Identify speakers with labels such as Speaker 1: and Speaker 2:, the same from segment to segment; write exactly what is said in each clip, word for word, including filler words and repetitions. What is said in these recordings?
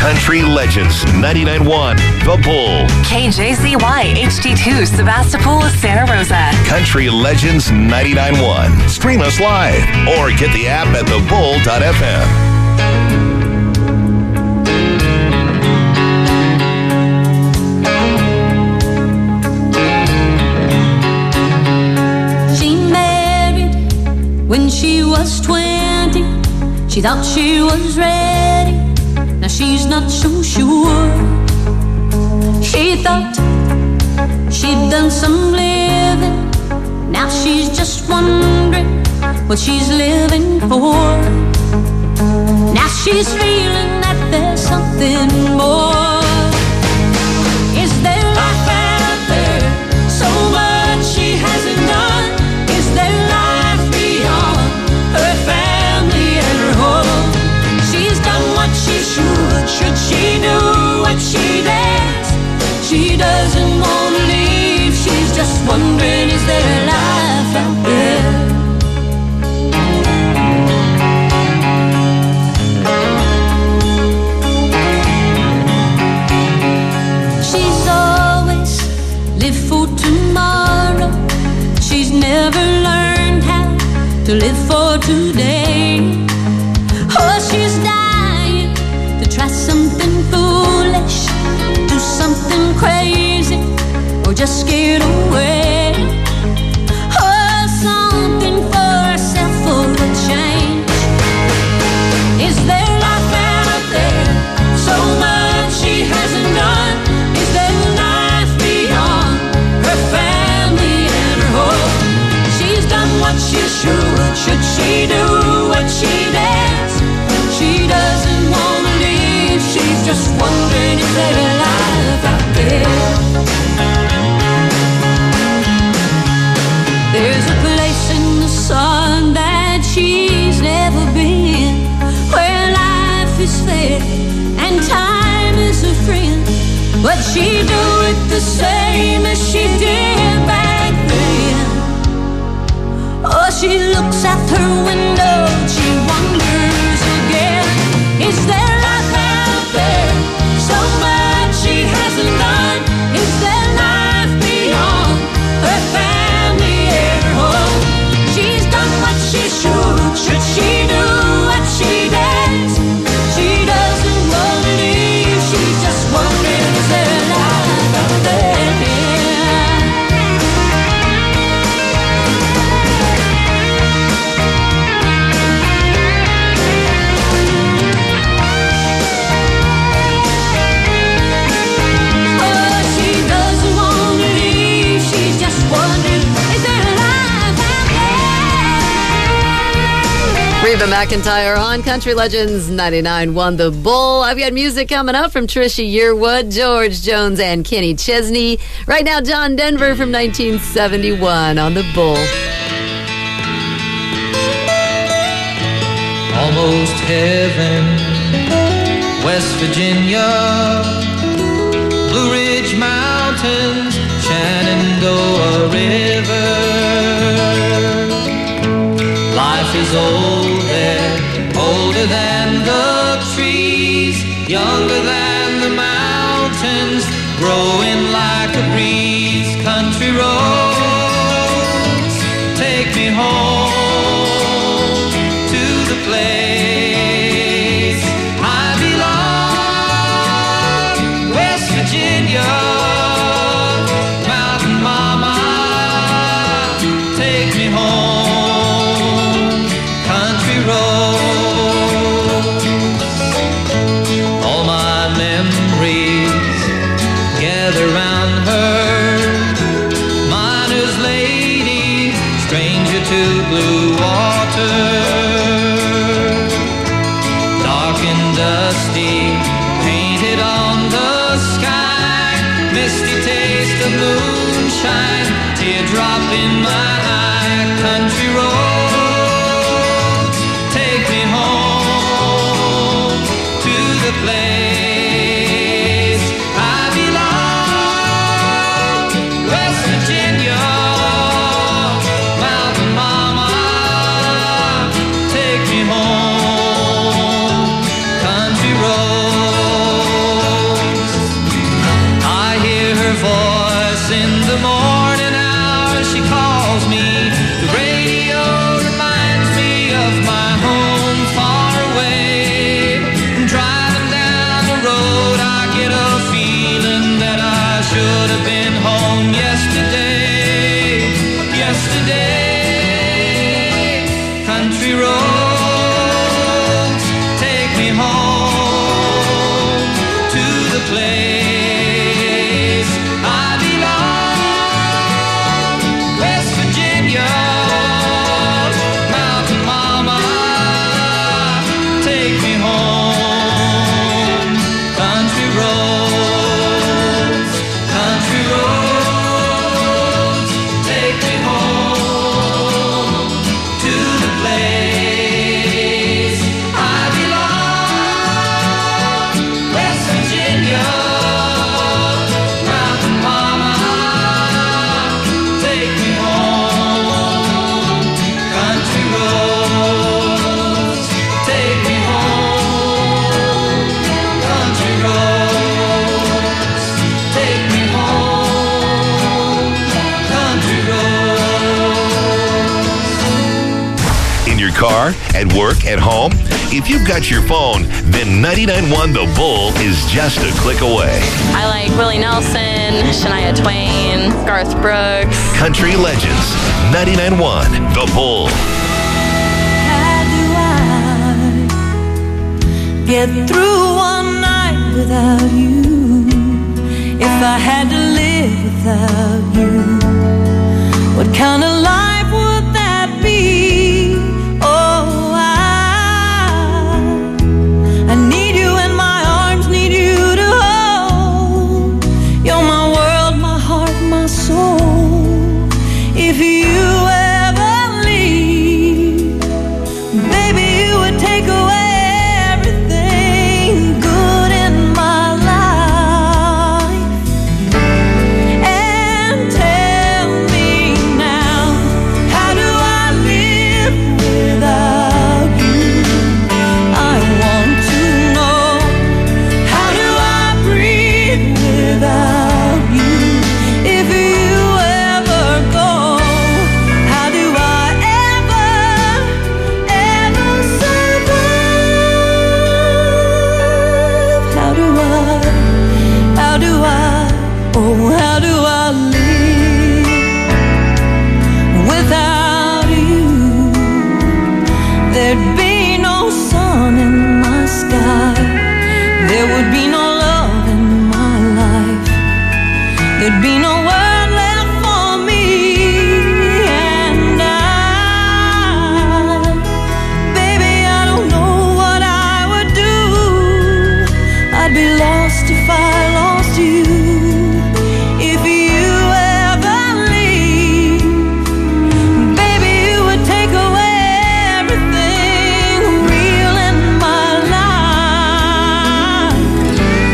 Speaker 1: Country Legends ninety-nine point one, The Bull.
Speaker 2: K J Z Y H D two, Sebastopol, Santa Rosa.
Speaker 1: Country Legends ninety-nine point one. Stream us live or get the app at the bull dot f m.
Speaker 3: When she was twenty, she thought she was ready. Now she's not so sure. She thought she'd done some living. Now she's just wondering what she's living for. Now she's feeling that there's something more. Is there life out there? So much she hasn't done. Is there life beyond her family and her home? She's done what she should. Should she do what she dares? She doesn't want to leave. She's just wondering, is there life out there? She's always lived for tomorrow. She's never learned how to live for today. Oh, she's dying to try something foolish, do something crazy, or just get away. Oh, something for herself for a change. Is there life out there? So much she hasn't done. Is there life beyond her family and her home? She's done what she should. Should she do what she dares? She doesn't want to leave. She's just wondering, is there life out there? There's a place in the sun that she's never been, where life is fair and time is a friend. But she do it the same as she did back then. Oh, she looks out her window, she wonders again, is there life out there? So much she hasn't done. Is there life beyond her family and her home? She's done what she should. Should she do what she dares? She doesn't want to leave. She's just wondering, is there life out there?
Speaker 4: Reba McEntire on Country Legends ninety-nine point one The Bull. I've got music coming up from Trisha Yearwood, George Jones, and Kenny Chesney. Right now, John Denver from nineteen seventy-one on The Bull.
Speaker 5: Almost heaven, West Virginia, Blue Ridge Mountains, Shenandoah River. Life is old there, older than the trees, younger than the mountains, growing like a breeze. Country roads, take me home to the place I belong, West Virginia. Mountain mama, take me home. Country roads, all my memories gather round her. Miner's lady, stranger to blue water. Dark and dusty, painted on the sky. Misty taste of moonshine, teardrop in my eye. Country roads, take me home to the place I belong, West Virginia. Mountain mama, take me home. Country roads. place I belong. West Virginia, mountain mama, take me home. Country roads, country roads, take me home to the place I belong. West Virginia, mountain mama, take me home. Country roads, take me home. Country roads, take me home. Country roads.
Speaker 1: In your car, at work, at home? If you've got your phone, then ninety-nine point one The Bull is just a click away.
Speaker 6: I like Willie Nelson, Shania Twain, Garth Brooks.
Speaker 1: Country Legends, ninety-nine point one The Bull.
Speaker 3: How do I get through one night without you? If I had to live without you, what kind of life would that be? Oh, I, I need you in my arms, need you to hold. You're my world, my heart, my soul. If you ever leave, baby, you would take away everything good in my life. And tell me now, how do I live without you? I want to know, how do I breathe without you? If you ever go, how do I ever, ever survive? How do I, how do I, oh, how do I live without you? There'd be no sun in my sky. There would be no love in my life. There'd be no word left for me. And I, baby, I don't know what I would do. I'd be lost if I lost you. If you ever leave, baby, you would take away everything real in my life.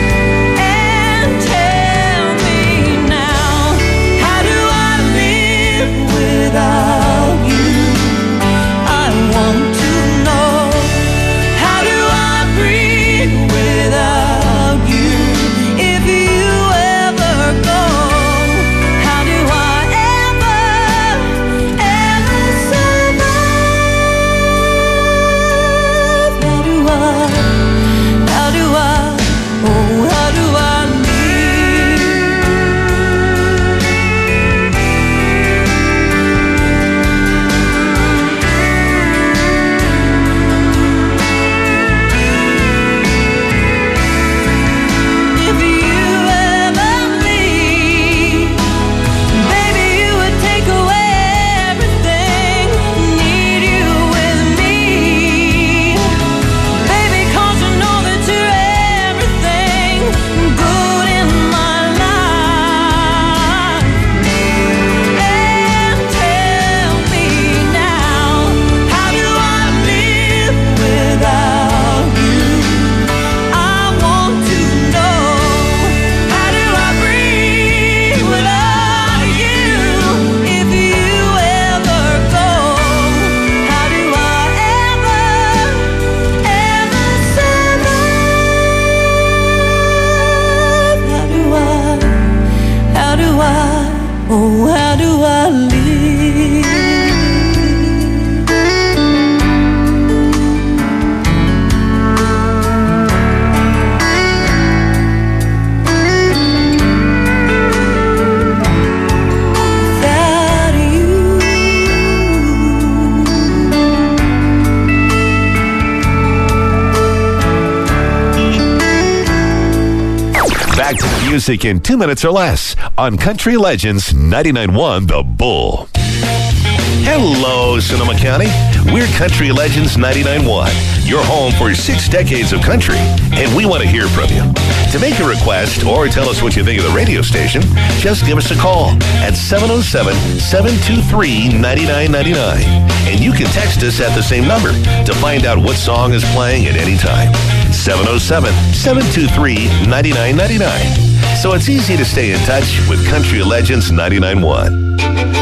Speaker 1: Back to the music in two minutes or less on Country Legends ninety-nine point one The Bull. Hello, Sonoma County. We're Country Legends ninety-nine point one, your home for six decades of country, and we want to hear from you. To make a request or tell us what you think of the radio station, just give us a call at seven oh seven, seven two three, nine nine nine nine. And you can text us at the same number to find out what song is playing at any time. seven oh seven, seven two three, nine nine nine nine. So it's easy to stay in touch with Country Legends ninety-nine point one.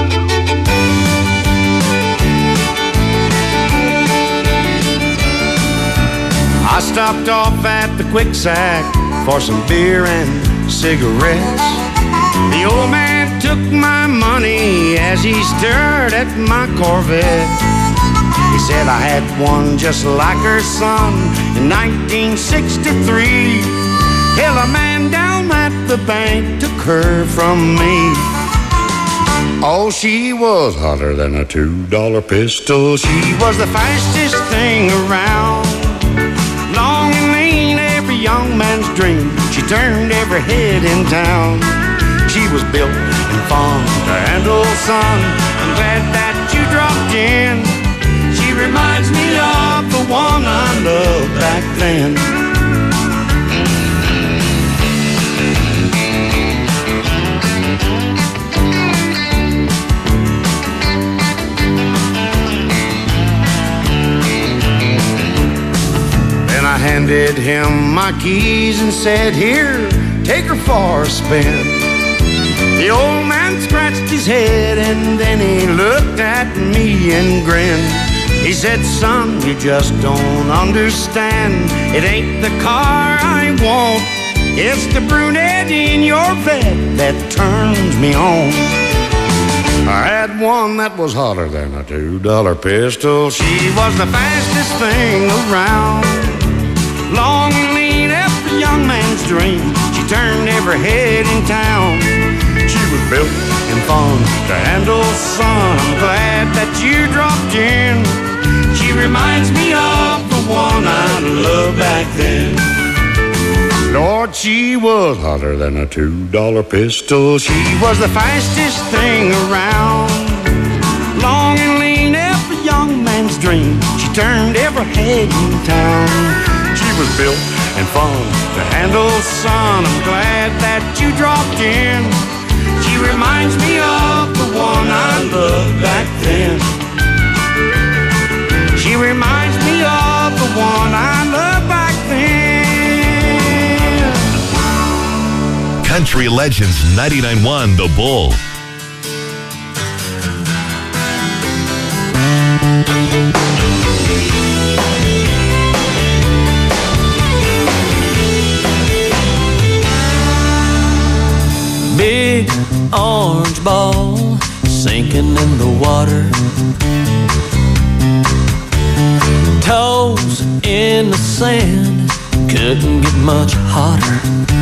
Speaker 7: I stopped off at the Quick Sack for some beer and cigarettes. The old man took my money as he stared at my Corvette. He said I had one just like her son in nineteen sixty-three. Hell, a man down at the bank took her from me. Oh, she was hotter than a two-dollar pistol. She was the fastest thing around. Long and lean, every young man's dream. She turned every head in town. She was built and fun to handle, son. I'm glad that you dropped in. She reminds me of the one I loved back then. I handed him my keys and said, here, take her for a spin. The old man scratched his head and then he looked at me and grinned. He said, son, you just don't understand. It ain't the car I want. It's the brunette in your bed that turns me on. I had one that was hotter than a two-dollar pistol. She was the fastest thing around. Long and lean, every young man's dream. She turned every head in town. She was built and fun to handle, son. I'm glad that you dropped in. She reminds me of the one I loved back then. Lord, she was hotter than a two-dollar pistol. She was the fastest thing around. Long and lean, every young man's dream. She turned every head in town. She was built and fun to handle, son. I'm glad that you dropped in. She reminds me of the one I loved back then. She reminds me of the one I loved back then.
Speaker 1: Country Legends ninety-nine point one The Bull.
Speaker 5: Big orange ball sinking in the water. Toes in the sand, couldn't get much hotter.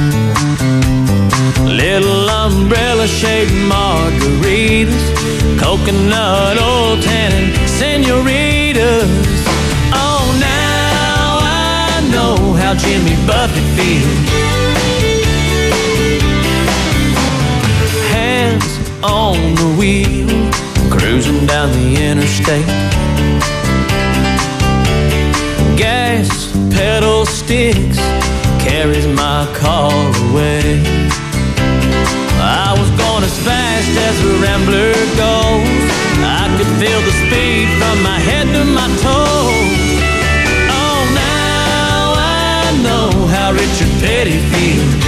Speaker 5: Little umbrella shaped margaritas, coconut oil tannin senoritas. Oh, now I know how Jimmy Buffett feels. On the wheel, cruising down the interstate. Gas pedal sticks carries my car away. I was going as fast as a rambler goes. I could feel the speed from my head to my toes. Oh, now I know how Richard Petty feels.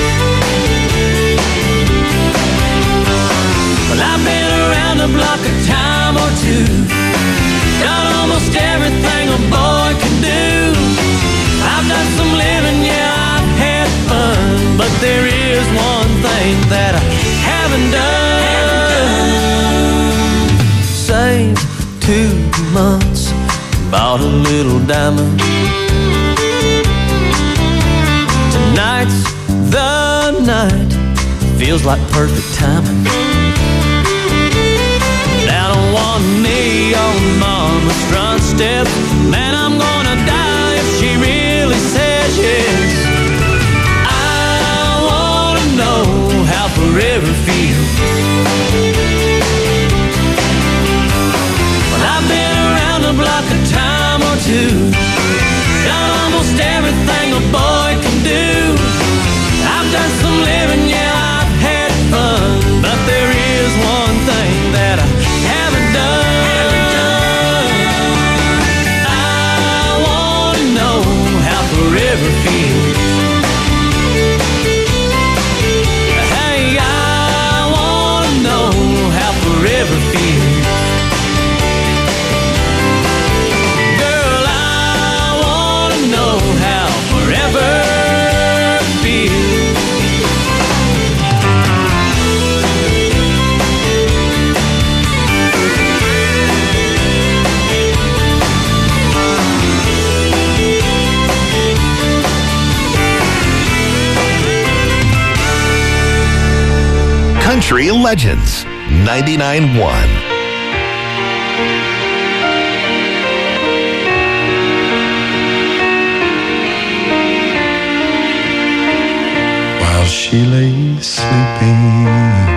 Speaker 5: Well, I've been around the block a time or two, done almost everything a boy can do. I've done some living, yeah, I've had fun, but there is one thing that I haven't done. Saved two months, bought a little diamond. Tonight's the night, feels like perfect timing. On me on mama's front step, man, I'm gonna die if she really says yes. I wanna
Speaker 1: Country Legends ninety-nine point one.
Speaker 8: While she lay sleeping,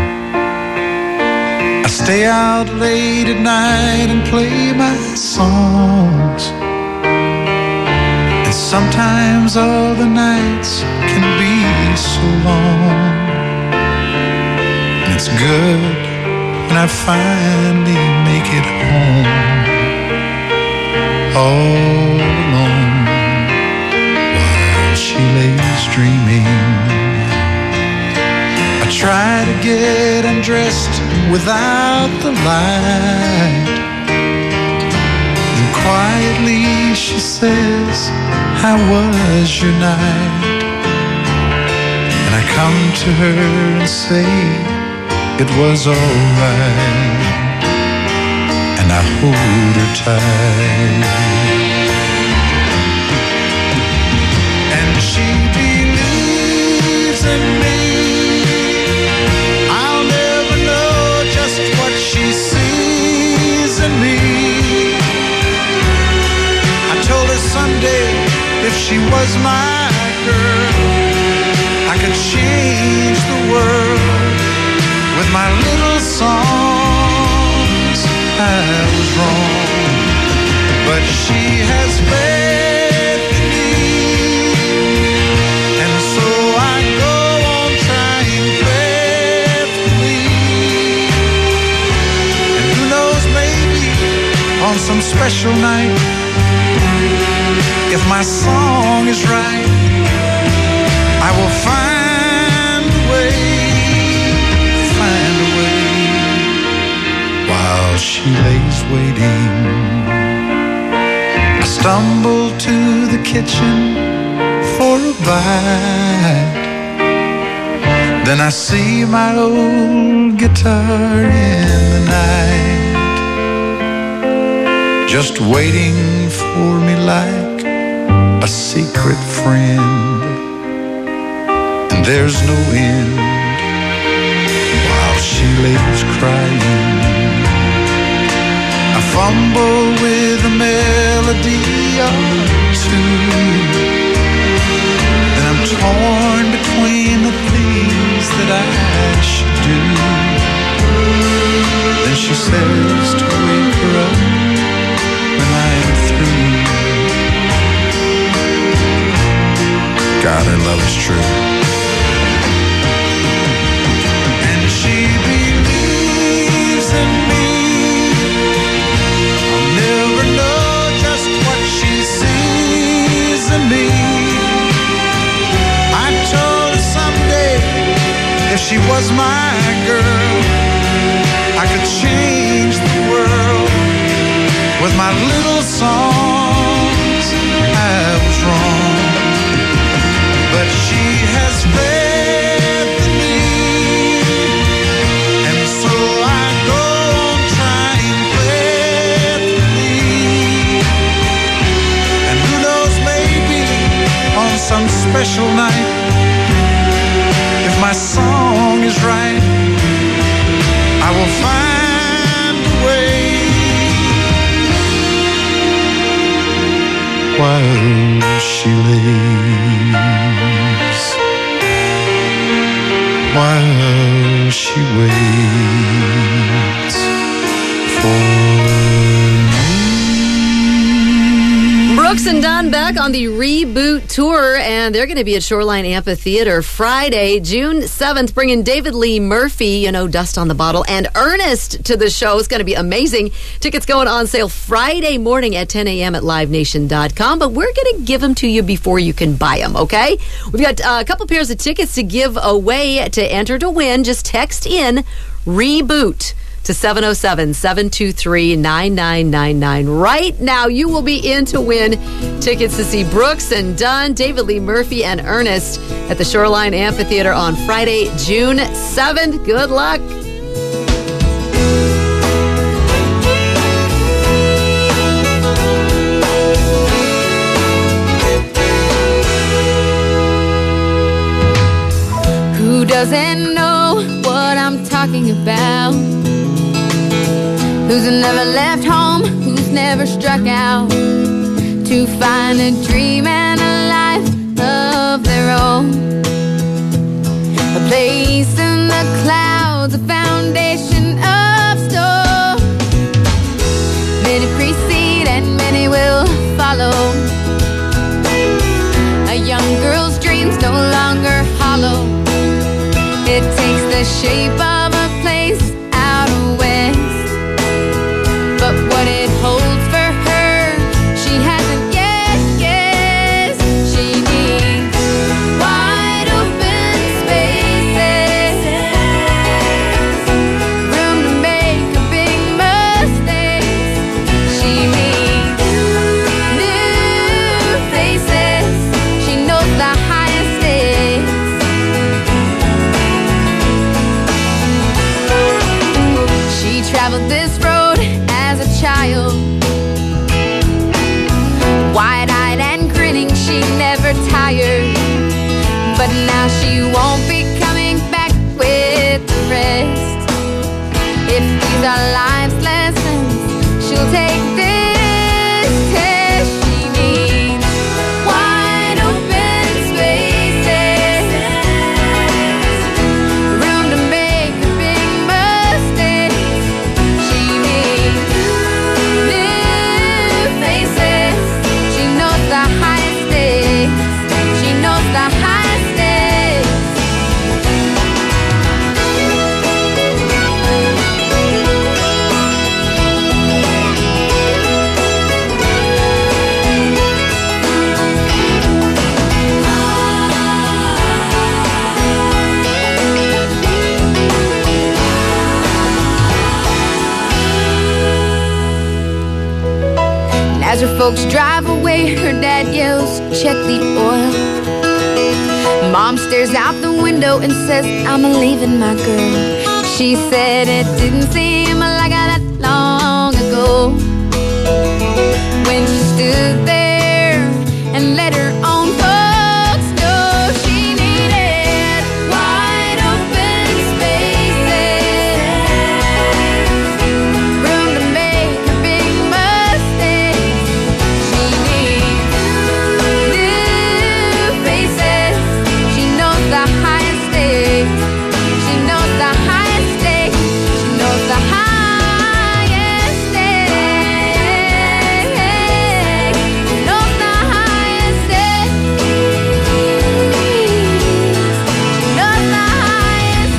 Speaker 8: I stay out late at night and play my songs. And sometimes all the nights can be so long. And it's good when I finally make it home, all alone, while she lays dreaming. I try to get undressed without the light, and quietly she says, "How was your night?" And I come to her and say, "It was all right," and I hold her tight. And she believes in me. She sees in me. I told her someday if she was my girl, I could change the world with my little songs. I was wrong, but she has faith in me, and so I go on trying faithfully. On some special night, if my song is right, I will find a way, find a way. While she lays waiting, I stumble to the kitchen for a bite. Then I see my old guitar in the night, just waiting for me like a secret friend. And there's no end while she lays crying. I fumble with a melody or two, and I'm torn between the things that I should do. Then she says to wake her up when I'm through. God, her love is true. And she believes in me. I'll never know just what she sees in me. I told her someday if she was my girl, I could change the world with my little songs. I was wrong, but she has faith in me, and so I go on trying faithfully. And who knows, maybe on some special night, if my song is right, I will find a way. While she lays, while she waits for me.
Speaker 4: Brooks and Dunn back on the Reboot Tour, and they're going to be at Shoreline Amphitheater Friday, June seventh, bringing David Lee Murphy, you know, Dust on the Bottle, and Ernest to the show. It's going to be amazing. Tickets going on sale Friday morning at ten a.m. at live nation dot com, but we're going to give them to you before you can buy them, okay? We've got uh, a couple pairs of tickets to give away. To enter to win, just text in Reboot to seven oh seven, seven two three, nine nine nine nine. Right now, you will be in to win tickets to see Brooks and Dunn, David Lee Murphy, and Ernest at the Shoreline Amphitheater on Friday, June seventh. Good luck.
Speaker 3: Who doesn't know what I'm talking talking about? Who's never left home, who's never struck out to find a dream and a life of their own. A place in the clouds, a foundation of stone. Many precede and many will follow. A young girl's dreams no longer hollow. It takes the shape of a place out west, but what it holds for her, she hasn't yet guessed. She needs wide open spaces, room to make a big mistake. She needs new faces. She knows the highest stakes. She traveled this road as a child, wide-eyed and grinning, she never tired. But now she won't be coming back with the rest. If these are life's lessons, she'll take this test. She needs wide open spaces, room to make a big mistake. She needs new faces. She knows the highest stakes. She knows the highest stakes. And as her folks drive away, her dad yells, "Check the oil." Mom stares out the window and says, "I'm leaving my girl." She said it didn't seem like that long ago when she stood there and let her own folks know she needed wide open spaces, room to make a big mistake. She needs new faces. She knows the highest stakes. She knows the highest stakes. She knows the highest stakes. She knows the highest stakes. She knows the highest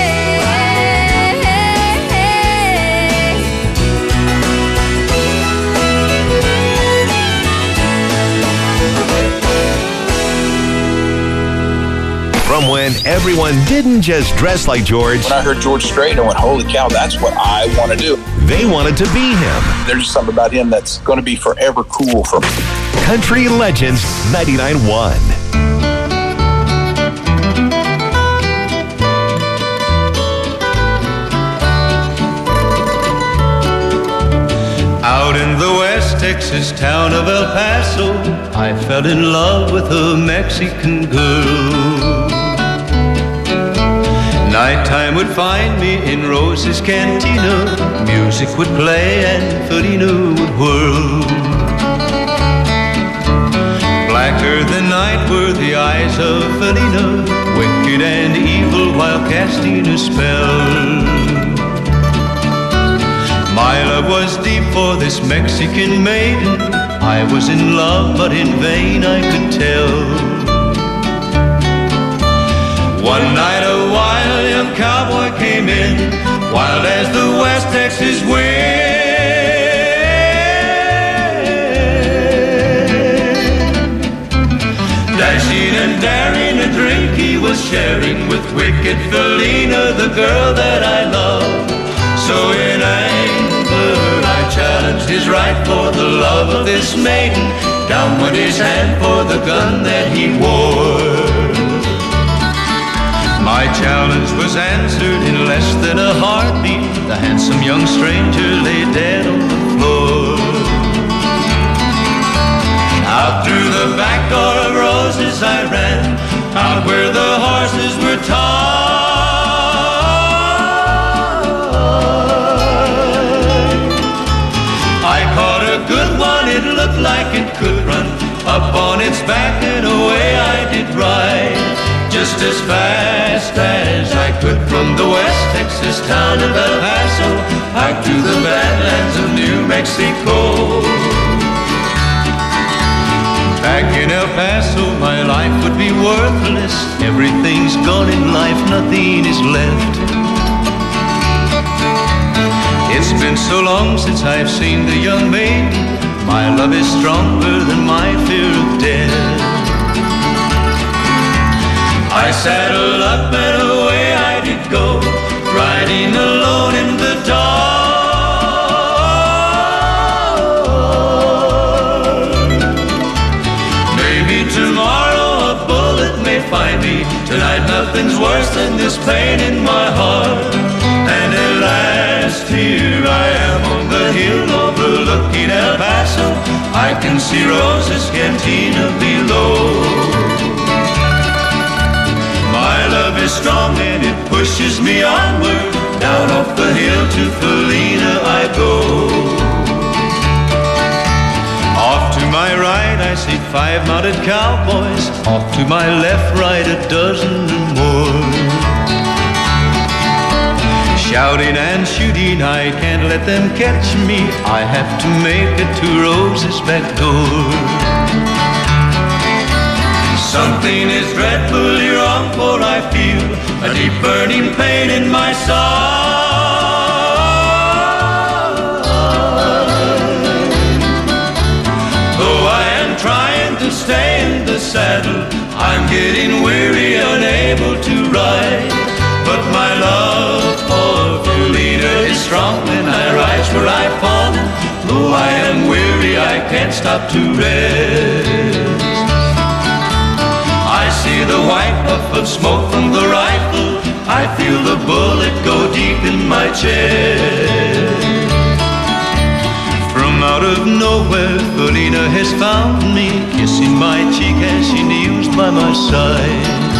Speaker 1: From when everyone didn't just dress like George,
Speaker 9: When I heard George Strait, I went, holy cow, that's what I want to do.
Speaker 1: they wanted to be him.
Speaker 9: There's just something about him that's going to be forever cool for me.
Speaker 1: Country Legends ninety-nine point one.
Speaker 10: Out in the West Texas town of El Paso, I fell in love with a Mexican girl. Nighttime would find me in Rose's Cantina. Music would play and Felina would whirl. Blacker than night were the eyes of Felina, wicked and evil while casting a spell. My love was deep for this Mexican maiden. I was in love, but in vain I could tell. One night a wild young cowboy came in, wild as the West Texas wind. Dashing and daring, a drink he was sharing with wicked Felina, the girl that I love. So in anger I challenged his right for the love of this maiden. Down went his hand for the gun that he wore. My challenge was answered in less than a heartbeat. The handsome young stranger lay dead on the floor. Out through the back door of Roses I ran, out where the horses were tied. as fast as I could from the West Texas town of El Paso out to the badlands of New Mexico. Back in El Paso, my life would be worthless. Everything's gone in life, nothing is left. It's been so long since I've seen the young maid. My love is stronger than my fear of death. I saddled up and away I did go, riding alone in the dark. Maybe tomorrow a bullet may find me. Tonight nothing's worse than this pain in my heart. And at last here I am on the hill overlooking El Paso. I can see Rosa's cantina below. My love is strong and it pushes me onward. Down off the hill to Felina I go. Off to my right I see five mounted cowboys. Off to my left, right, a dozen or more. Shouting and shooting, I can't let them catch me. I have to make it to Rose's back door. Something is dreadfully wrong, for I feel a deep burning pain in my side. Though I am trying to stay in the saddle, I'm getting weary, unable to ride. But my love for Felina is strong, and I rise where I've fallen. Though I am weary, I can't stop to rest. I see the white puff of smoke from the rifle. I feel the bullet go deep in my chest. From out of nowhere, Felina has found me, kissing my cheek as she kneels by my side.